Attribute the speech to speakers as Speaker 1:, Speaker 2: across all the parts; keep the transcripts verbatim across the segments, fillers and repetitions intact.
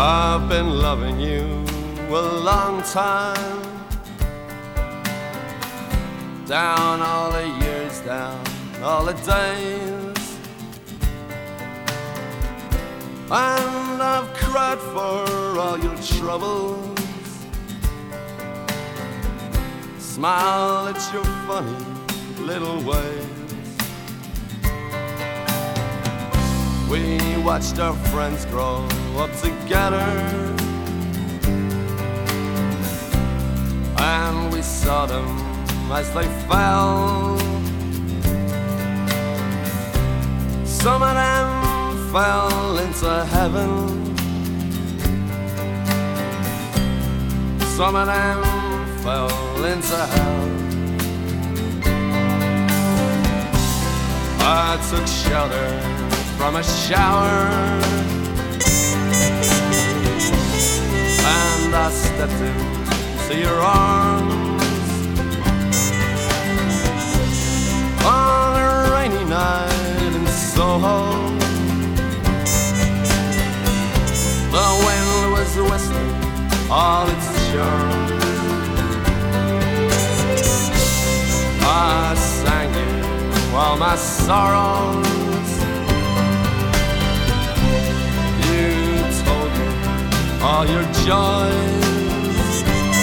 Speaker 1: I've been loving you a long time, down all the years, down all the days, and I've cried for all your troubles. Smile at your funny little ways. We watched our friends grow up together, and we saw them as they fell. Some of them fell into heaven, some of them fell into hell. I took shelter from a shower, and I stepped into your arms on a rainy night in Soho. The wind was whistling all its charms. I sang you all my sorrows. All your joys.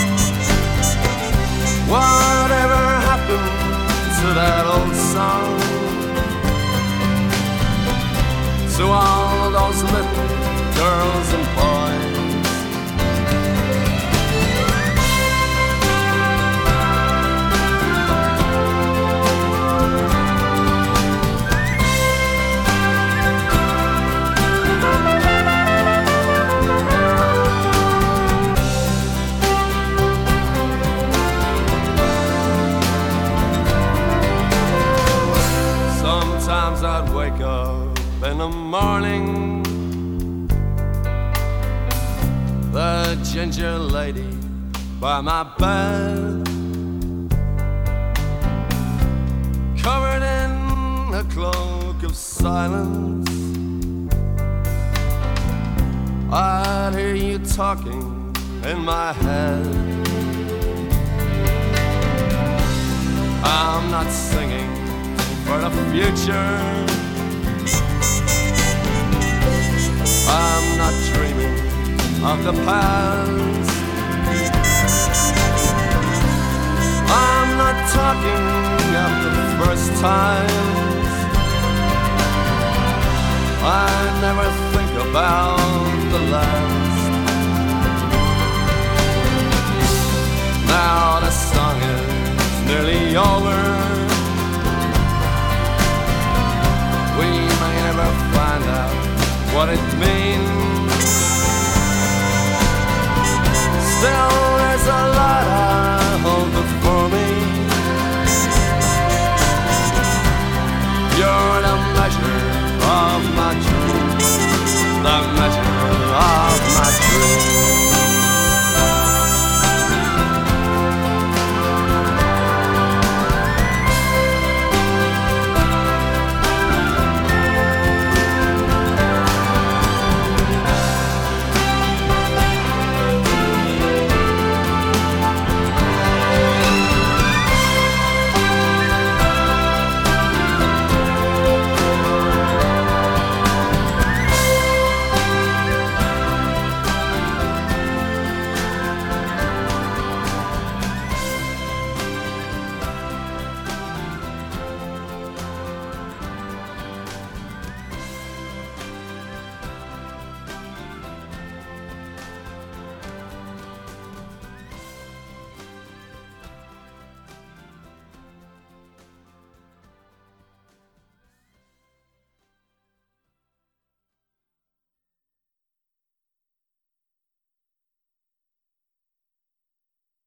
Speaker 1: Whatever happened to that old song? To all those little girls and boys. Sometimes I'd wake up in the morning, the ginger lady by my bed, covered in a cloak of silence. I'd hear you talking in my head. I'm not singing for the future, I'm not dreaming of the past. I'm not talking of the first times. I never think about the last. Now the song is nearly over. We may never find out what it means.